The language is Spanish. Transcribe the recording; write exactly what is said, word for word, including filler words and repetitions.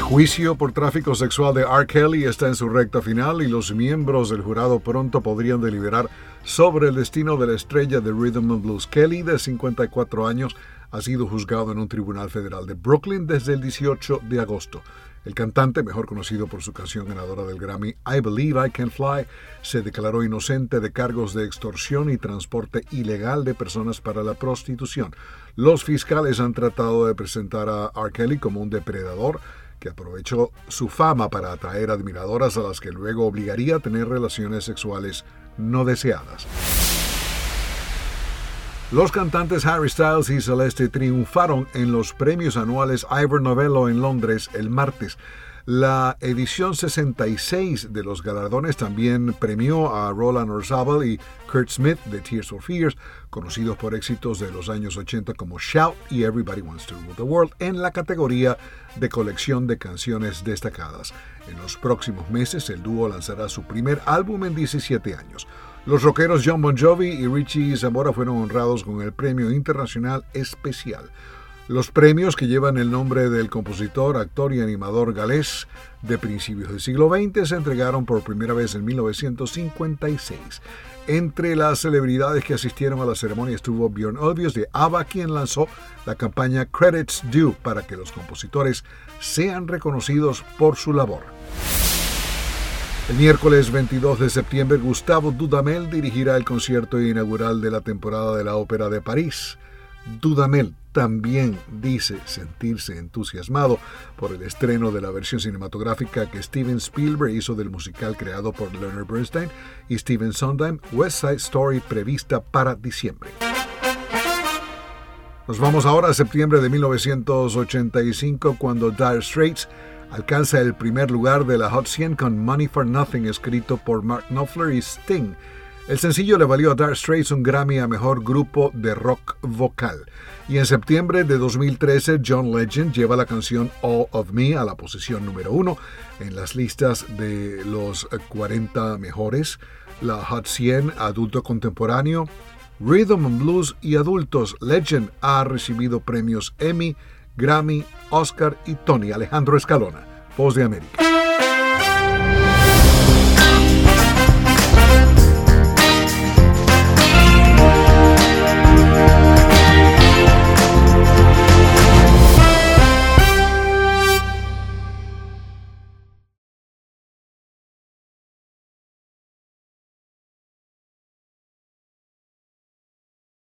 juicio por tráfico sexual de R. Kelly está en su recta final y los miembros del jurado pronto podrían deliberar sobre el destino de la estrella de Rhythm and Blues. Kelly, de cincuenta y cuatro años, ha sido juzgado en un tribunal federal de Brooklyn desde el dieciocho de agosto. El cantante, mejor conocido por su canción ganadora del Grammy I Believe I Can Fly, se declaró inocente de cargos de extorsión y transporte ilegal de personas para la prostitución. Los fiscales han tratado de presentar a R. Kelly como un depredador que aprovechó su fama para atraer admiradoras a las que luego obligaría a tener relaciones sexuales no deseadas. Los cantantes Harry Styles y Celeste triunfaron en los premios anuales Ivor Novello en Londres el martes. La edición sesenta y seis de los galardones también premió a Roland Orzabal y Kurt Smith de Tears for Fears, conocidos por éxitos de los años ochenta como Shout y Everybody Wants to Rule the World, en la categoría de colección de canciones destacadas. En los próximos meses, el dúo lanzará su primer álbum en diecisiete años. Los rockeros Jon Bon Jovi y Richie Sambora fueron honrados con el Premio Internacional Especial. Los premios, que llevan el nombre del compositor, actor y animador galés de principios del siglo veinte, se entregaron por primera vez en mil novecientos cincuenta y seis. Entre las celebridades que asistieron a la ceremonia estuvo Björn Ulvaeus de ABBA, quien lanzó la campaña Credits Due para que los compositores sean reconocidos por su labor. El miércoles veintidós de septiembre, Gustavo Dudamel dirigirá el concierto inaugural de la temporada de la Ópera de París. Dudamel también dice sentirse entusiasmado por el estreno de la versión cinematográfica que Steven Spielberg hizo del musical creado por Leonard Bernstein y Stephen Sondheim, West Side Story, prevista para diciembre. Nos vamos ahora a septiembre de mil novecientos ochenta y cinco, cuando Dire Straits alcanza el primer lugar de la Hot cien con Money for Nothing, escrito por Mark Knopfler y Sting. El sencillo le valió a Dire Straits un Grammy a Mejor Grupo de Rock Vocal. Y en septiembre de dos mil trece, John Legend lleva la canción All of Me a la posición número uno en las listas de los cuarenta mejores, la Hot cien Adulto Contemporáneo, Rhythm and Blues y Adultos. Legend ha recibido premios Emmy, Grammy, Oscar y Tony. Alejandro Escalona, Voz de América.